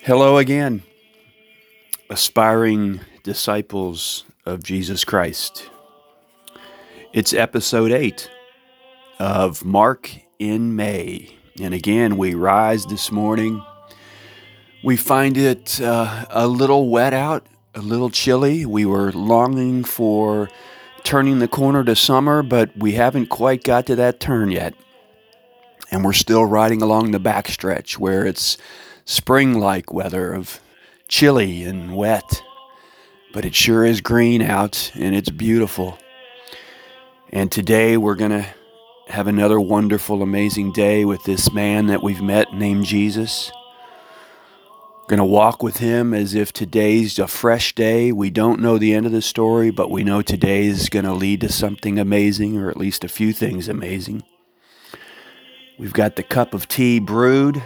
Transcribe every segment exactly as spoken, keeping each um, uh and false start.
Hello again, aspiring disciples of Jesus Christ. It's episode eight of Mark in May. And again, we rise this morning. We find it uh, a little wet out, a little chilly. We were longing for turning the corner to summer, but we haven't quite got to that turn yet. And we're still riding along the backstretch where it's spring-like weather of chilly and wet, but it sure is green out and it's beautiful. And today we're going to have another wonderful, amazing day with this man that we've met named Jesus. We're going to walk with him as if today's a fresh day. We don't know the end of the story, but we know today is going to lead to something amazing, or at least a few things amazing. We've got the cup of tea brewed.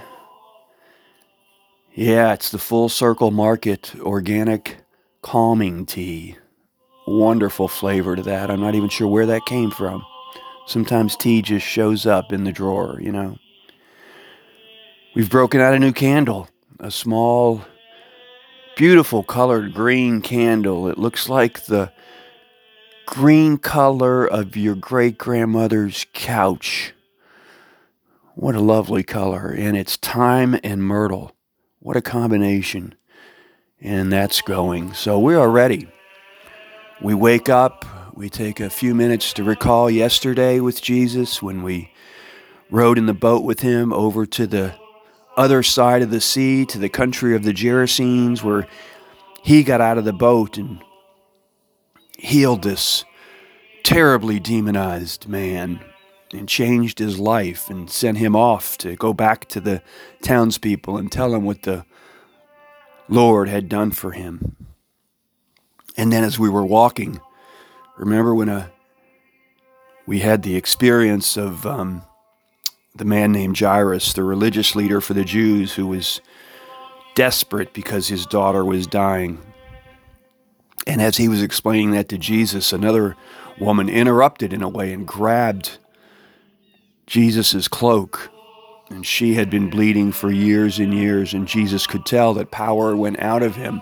Yeah, it's the Full Circle Market organic calming tea. Wonderful flavor to that. I'm not even sure where that came from. Sometimes tea just shows up in the drawer, you know. We've broken out a new candle, a small, beautiful colored green candle. It looks like the green color of your great-grandmother's couch. What a lovely color. And it's thyme and myrtle. What a combination. And that's going. So we are ready. We wake up. We take a few minutes to recall yesterday with Jesus when we rode in the boat with him over to the other side of the sea, to the country of the Gerasenes, where he got out of the boat and healed this terribly demonized man and changed his life and sent him off to go back to the townspeople and tell them what the Lord had done for him. And then as we were walking, remember when a, we had the experience of um, the man named Jairus, the religious leader for the Jews, who was desperate because his daughter was dying. And as he was explaining that to Jesus, another woman interrupted in a way and grabbed Jesus' cloak. And she had been bleeding for years and years, and Jesus could tell that power went out of him.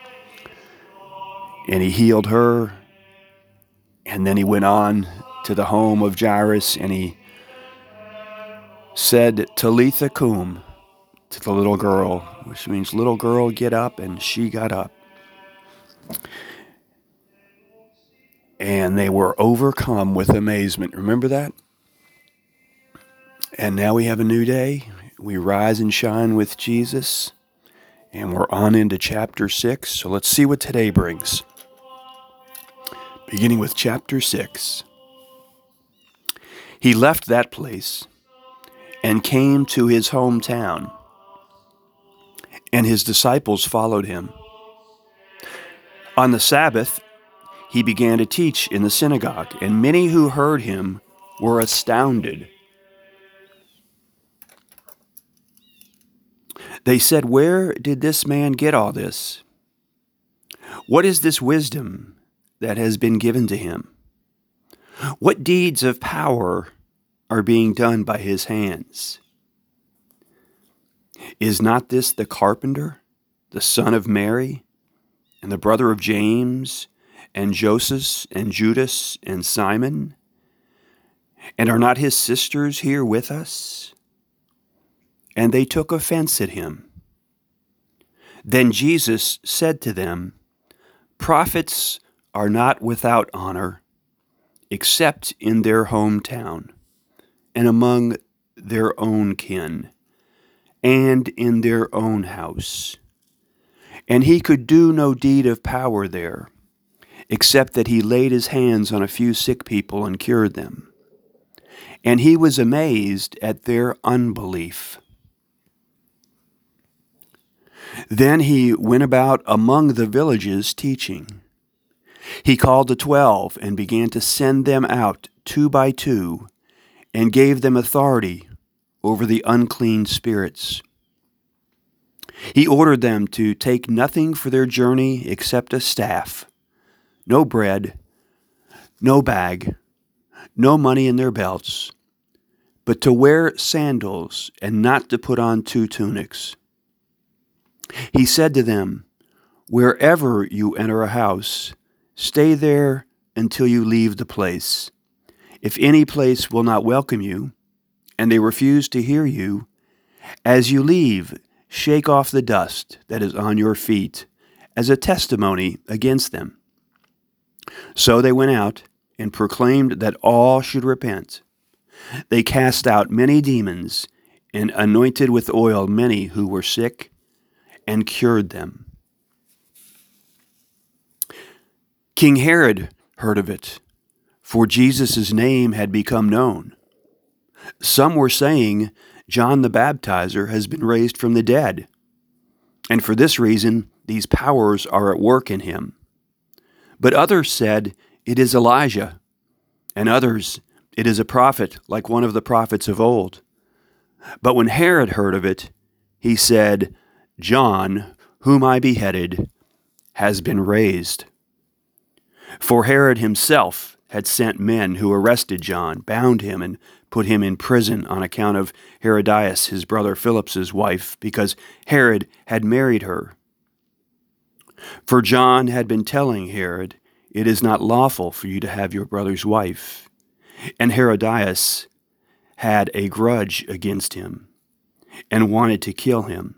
And he healed her, and then he went on to the home of Jairus, and he said, Talitha cum, to the little girl, which means, little girl, get up, and she got up. And they were overcome with amazement. Remember that? And now we have a new day. We rise and shine with Jesus, and we're on into chapter six. So let's see what today brings. Beginning with chapter six. He left that place and came to his hometown, and his disciples followed him. On the Sabbath, he began to teach in the synagogue, and many who heard him were astounded. They said, "Where did this man get all this? What is this wisdom that has been given to him? What deeds of power are being done by his hands? Is not this the carpenter, the son of Mary, and the brother of James, and Joseph, and Judas, and Simon? And are not his sisters here with us?" And they took offense at him. Then Jesus said to them, "Prophets are not without honor, except in their hometown, and among their own kin, and in their own house." And he could do no deed of power there, except that he laid his hands on a few sick people and cured them. And he was amazed at their unbelief. Then he went about among the villages teaching. He called the twelve and began to send them out two by two, and gave them authority over the unclean spirits. He ordered them to take nothing for their journey except a staff, no bread, no bag, no money in their belts, but to wear sandals and not to put on two tunics. He said to them, "Wherever you enter a house, stay there until you leave the place. If any place will not welcome you, and they refuse to hear you, as you leave, shake off the dust that is on your feet as a testimony against them." So they went out and proclaimed that all should repent. They cast out many demons and anointed with oil many who were sick and cured them. King Herod heard of it, for Jesus' name had become known. Some were saying, "John the Baptizer has been raised from the dead, and for this reason these powers are at work in him." But others said, "It is Elijah," and others, "It is a prophet like one of the prophets of old." But when Herod heard of it, he said, "John, whom I beheaded, has been raised." For Herod himself had sent men who arrested John, bound him, and put him in prison on account of Herodias, his brother Philip's wife, because Herod had married her. For John had been telling Herod, "It is not lawful for you to have your brother's wife." And Herodias had a grudge against him and wanted to kill him.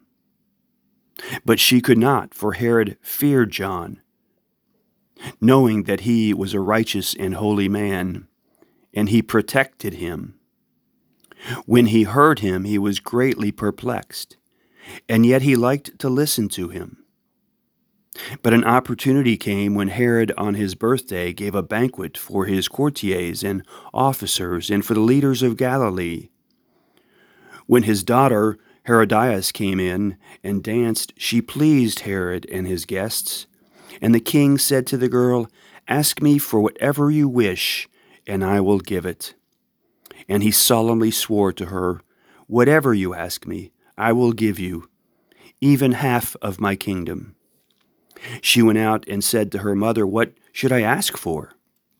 But she could not, for Herod feared John, knowing that he was a righteous and holy man, and he protected him. When he heard him, he was greatly perplexed, and yet he liked to listen to him. But an opportunity came when Herod on his birthday gave a banquet for his courtiers and officers and for the leaders of Galilee. When his daughter Herodias came in and danced, she pleased Herod and his guests. And the king said to the girl, "Ask me for whatever you wish, and I will give it." And he solemnly swore to her, "Whatever you ask me, I will give you, even half of my kingdom." She went out and said to her mother, "What should I ask for?"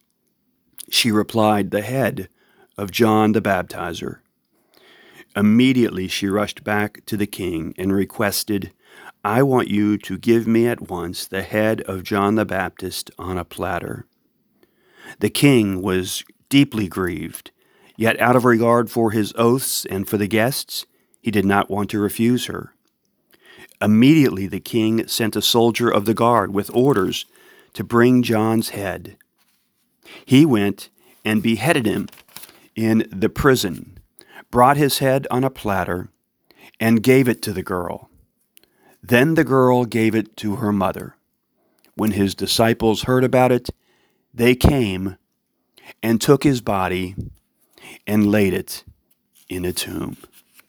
She replied, "The head of John the Baptizer." Immediately she rushed back to the king and requested, "I want you to give me at once the head of John the Baptist on a platter." The king was deeply grieved, yet out of regard for his oaths and for the guests, he did not want to refuse her. Immediately the king sent a soldier of the guard with orders to bring John's head. He went and beheaded him in the prison, brought his head on a platter, and gave it to the girl. Then the girl gave it to her mother. When his disciples heard about it, they came and took his body and laid it in a tomb.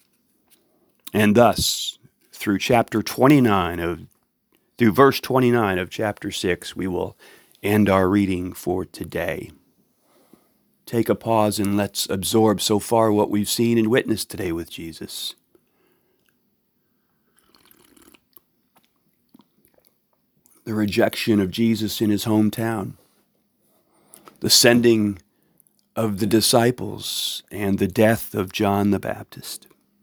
And thus, through chapter twenty-nine of, through verse twenty-nine of chapter six, we will end our reading for today. Take a pause and let's absorb so far what we've seen and witnessed today with Jesus. The rejection of Jesus in his hometown, the sending of the disciples, and the death of John the Baptist.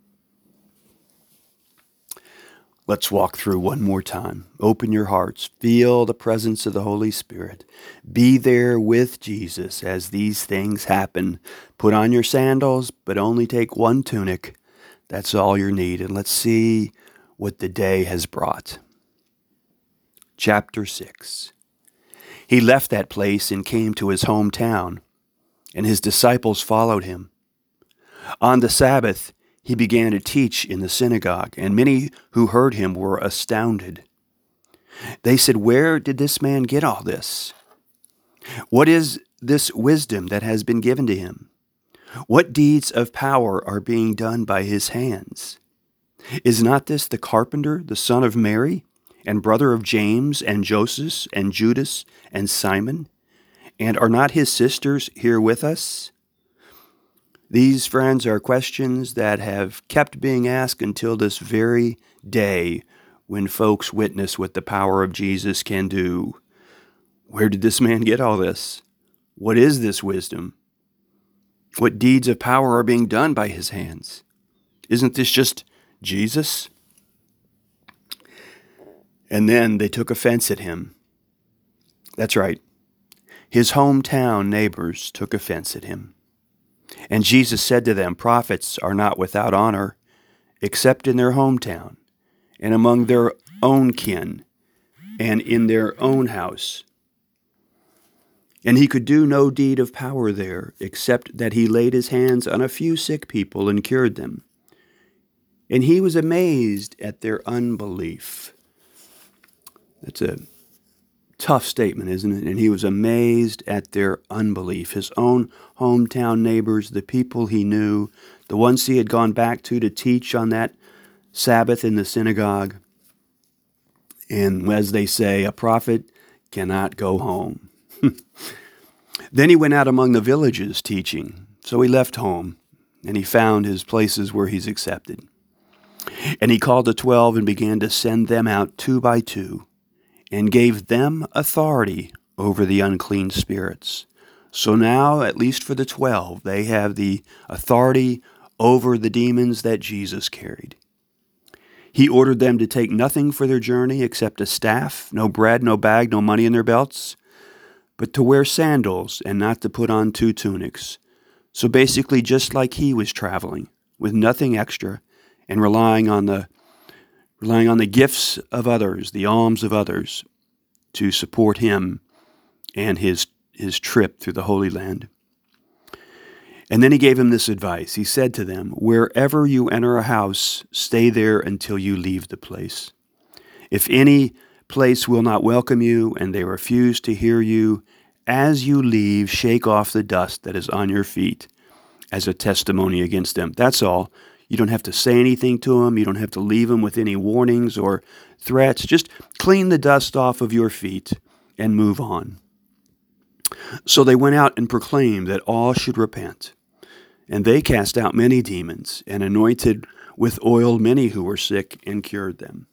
Let's walk through one more time. Open your hearts. Feel the presence of the Holy Spirit. Be there with Jesus as these things happen. Put on your sandals, but only take one tunic. That's all you need. And let's see what the day has brought. Chapter six. He left that place and came to his hometown, and his disciples followed him. On the Sabbath, he began to teach in the synagogue, and many who heard him were astounded. They said, "Where did this man get all this? What is this wisdom that has been given to him? What deeds of power are being done by his hands? Is not this the carpenter, the son of Mary, and brother of James and Joseph and Judas and Simon? And are not his sisters here with us?" These, friends, are questions that have kept being asked until this very day when folks witness what the power of Jesus can do. Where did this man get all this? What is this wisdom? What deeds of power are being done by his hands? Isn't this just Jesus? And then they took offense at him. That's right. His hometown neighbors took offense at him. And Jesus said to them, prophets are not without honor, except in their hometown, and among their own kin, and in their own house. And he could do no deed of power there, except that he laid his hands on a few sick people and cured them. And he was amazed at their unbelief. That's a tough statement, isn't it? And he was amazed at their unbelief. His own hometown neighbors, the people he knew, the ones he had gone back to to teach on that Sabbath in the synagogue. And as they say, a prophet cannot go home. Then he went out among the villages teaching. So he left home, and he found his places where he's accepted. And he called the twelve and began to send them out two by two, and gave them authority over the unclean spirits. So now, at least for the twelve, they have the authority over the demons that Jesus carried. He ordered them to take nothing for their journey except a staff, no bread, no bag, no money in their belts, but to wear sandals and not to put on two tunics. So basically just like he was traveling, with nothing extra, and relying on the relying on the gifts of others, the alms of others, to support him and his his trip through the Holy Land. And then he gave him this advice. He said to them, wherever you enter a house, stay there until you leave the place. If any place will not welcome you, and they refuse to hear you, as you leave, shake off the dust that is on your feet as a testimony against them. That's all. You don't have to say anything to them. You don't have to leave them with any warnings or threats. Just clean the dust off of your feet and move on. So they went out and proclaimed that all should repent. And they cast out many demons and anointed with oil many who were sick and cured them.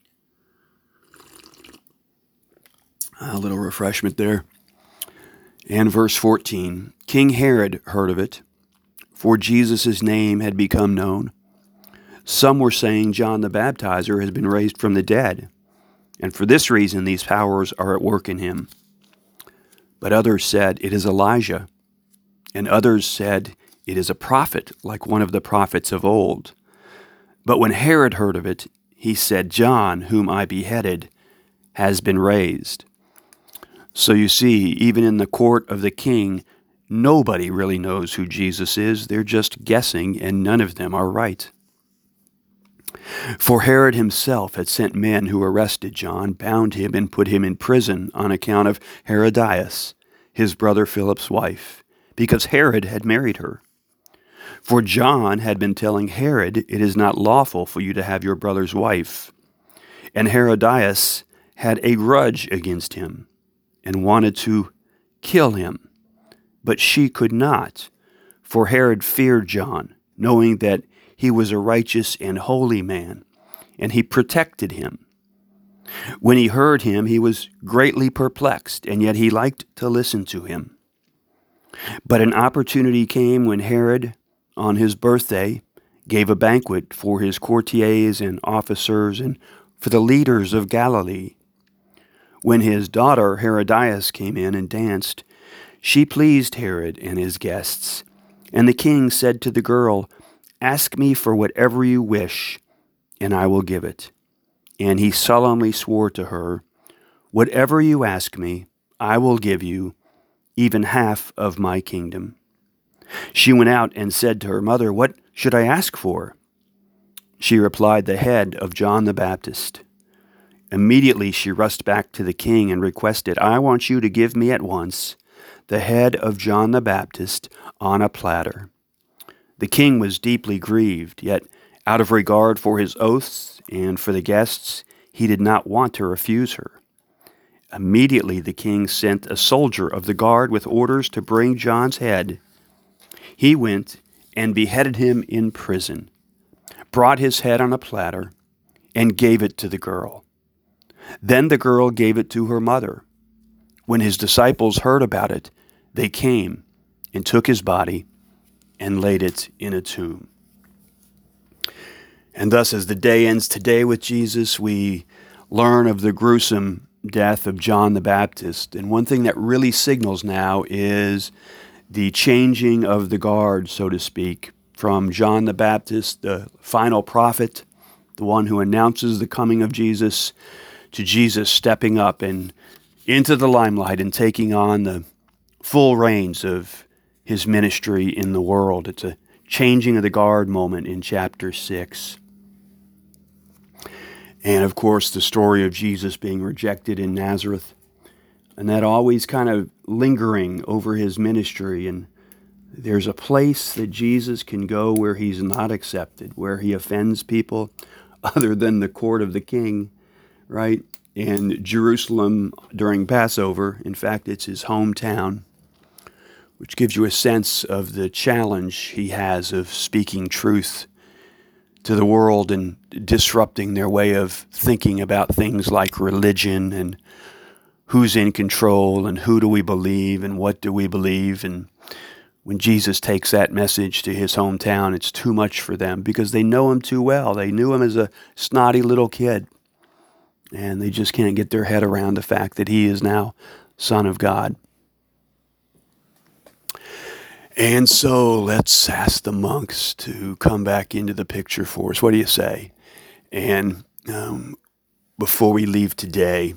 A little refreshment there. And verse fourteen, King Herod heard of it, for Jesus' name had become known. Some were saying John the Baptizer has been raised from the dead, and for this reason these powers are at work in him. But others said, it is Elijah, and others said, it is a prophet, like one of the prophets of old. But when Herod heard of it, he said, John, whom I beheaded, has been raised. So you see, even in the court of the king, nobody really knows who Jesus is. They're just guessing, and none of them are right. For Herod himself had sent men who arrested John, bound him, and put him in prison on account of Herodias, his brother Philip's wife, because Herod had married her. For John had been telling Herod, it is not lawful for you to have your brother's wife. And Herodias had a grudge against him, and wanted to kill him. But she could not, for Herod feared John, knowing that he was a righteous and holy man, and he protected him. When he heard him, he was greatly perplexed, and yet he liked to listen to him. But an opportunity came when Herod, on his birthday, gave a banquet for his courtiers and officers and for the leaders of Galilee. When his daughter Herodias came in and danced, she pleased Herod and his guests. And the king said to the girl, ask me for whatever you wish, and I will give it. And he solemnly swore to her, whatever you ask me, I will give you, even half of my kingdom. She went out and said to her mother, what should I ask for? She replied, the head of John the Baptist. Immediately she rushed back to the king and requested, I want you to give me at once the head of John the Baptist on a platter. The king was deeply grieved, yet out of regard for his oaths and for the guests, he did not want to refuse her. Immediately the king sent a soldier of the guard with orders to bring John's head. He went and beheaded him in prison, brought his head on a platter, and gave it to the girl. Then the girl gave it to her mother. When his disciples heard about it, they came and took his body and laid it in a tomb. And thus, as the day ends today with Jesus, we learn of the gruesome death of John the Baptist. And one thing that really signals now is the changing of the guard, so to speak, from John the Baptist, the final prophet, the one who announces the coming of Jesus, to Jesus stepping up and into the limelight and taking on the full reins of his ministry in the world. It's a changing of the guard moment in chapter six. And of course, the story of Jesus being rejected in Nazareth, and that always kind of lingering over his ministry. And there's a place that Jesus can go where he's not accepted, where he offends people other than the court of the king, right? And Jerusalem during Passover, in fact, it's his hometown, which gives you a sense of the challenge he has of speaking truth to the world and disrupting their way of thinking about things like religion and who's in control and who do we believe and what do we believe. And when Jesus takes that message to his hometown, it's too much for them because they know him too well. They knew him as a snotty little kid, and they just can't get their head around the fact that he is now Son of God. And so let's ask the monks to come back into the picture for us. What do you say? And um, before we leave today,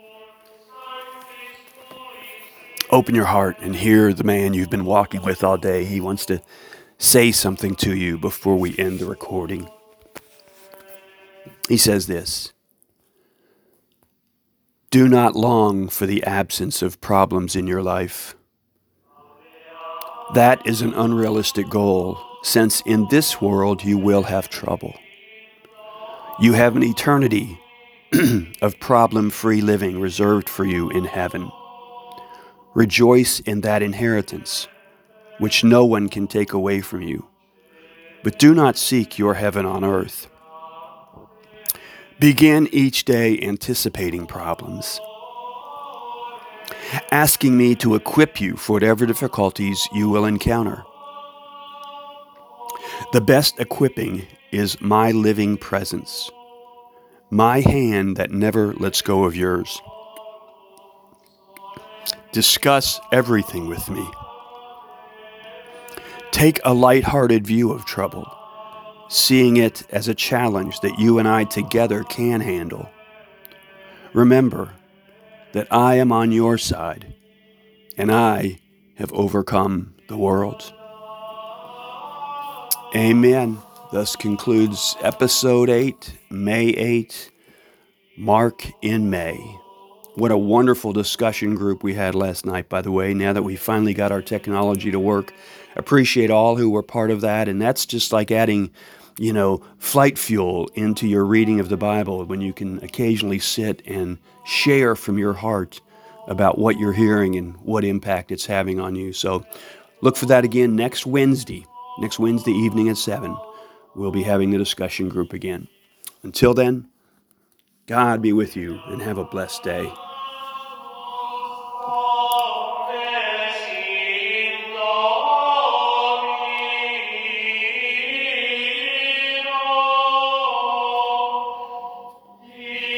open your heart and hear the man you've been walking with all day. He wants to say something to you before we end the recording. He says this: do not long for the absence of problems in your life. That is an unrealistic goal, since in this world you will have trouble. You have an eternity of problem-free living reserved for you in heaven. Rejoice in that inheritance, which no one can take away from you. But do not seek your heaven on earth. Begin each day anticipating problems, asking me to equip you for whatever difficulties you will encounter. The best equipping is my living presence, my hand that never lets go of yours. Discuss everything with me. Take a light-hearted view of trouble, seeing it as a challenge that you and I together can handle. Remember that I am on your side, and I have overcome the world. Amen. Thus concludes episode eight, May eighth, Mark in May. What a wonderful discussion group we had last night, by the way, now that we finally got our technology to work. Appreciate all who were part of that, and that's just like adding, you know, flight fuel into your reading of the Bible when you can occasionally sit and share from your heart about what you're hearing and what impact it's having on you. So look for that again next Wednesday, next Wednesday evening at seven. We'll be having the discussion group again. Until then, God be with you and have a blessed day.